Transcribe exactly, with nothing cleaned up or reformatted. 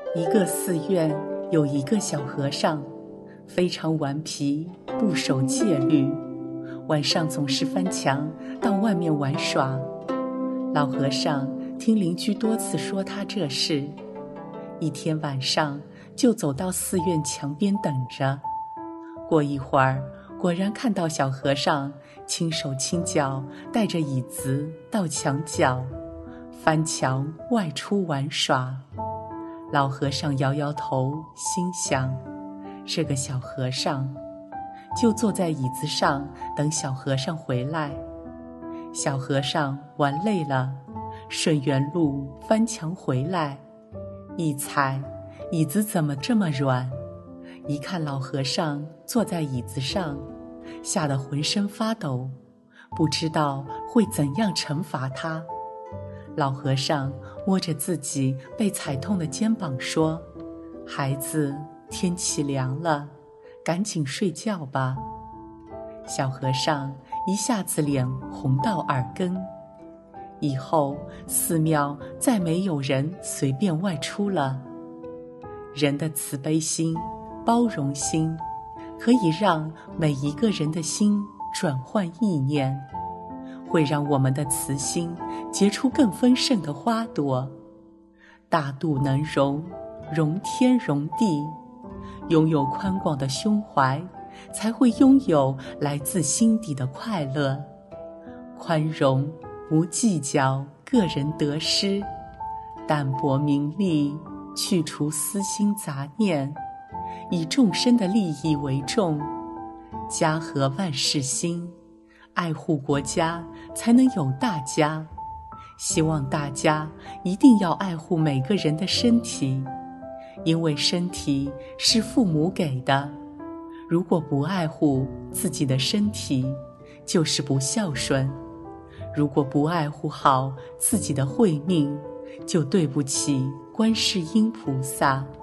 一个寺院有一个小和尚，非常顽皮，不守戒律，晚上总是翻墙到外面玩耍。老和尚听邻居多次说他这事，一天晚上就走到寺院墙边等着。过一会儿，果然看到小和尚轻手轻脚带着椅子到墙角，翻墙外出玩耍。老和尚摇摇头，心想，这个小和尚，就坐在椅子上等小和尚回来。小和尚玩累了，顺原路翻墙回来，一踩，椅子怎么这么软？一看老和尚坐在椅子上，吓得浑身发抖，不知道会怎样惩罚他。老和尚摸着自己被踩痛的肩膀说：“孩子，天气凉了，赶紧睡觉吧。”小和尚一下子脸红到耳根。以后寺庙再没有人随便外出了。人的慈悲心、包容心，可以让每一个人的心转换意念，会让我们的慈心结出更丰盛的花朵。大度能容，容天容地，拥有宽广的胸怀，才会拥有来自心底的快乐。宽容，不计较个人得失，淡泊名利，去除私心杂念，以众生的利益为重，家和万事兴，爱护国家才能有大家。希望大家一定要爱护每个人的身体，因为身体是父母给的，如果不爱护自己的身体，就是不孝顺。如果不爱护好自己的慧命，就对不起观世音菩萨。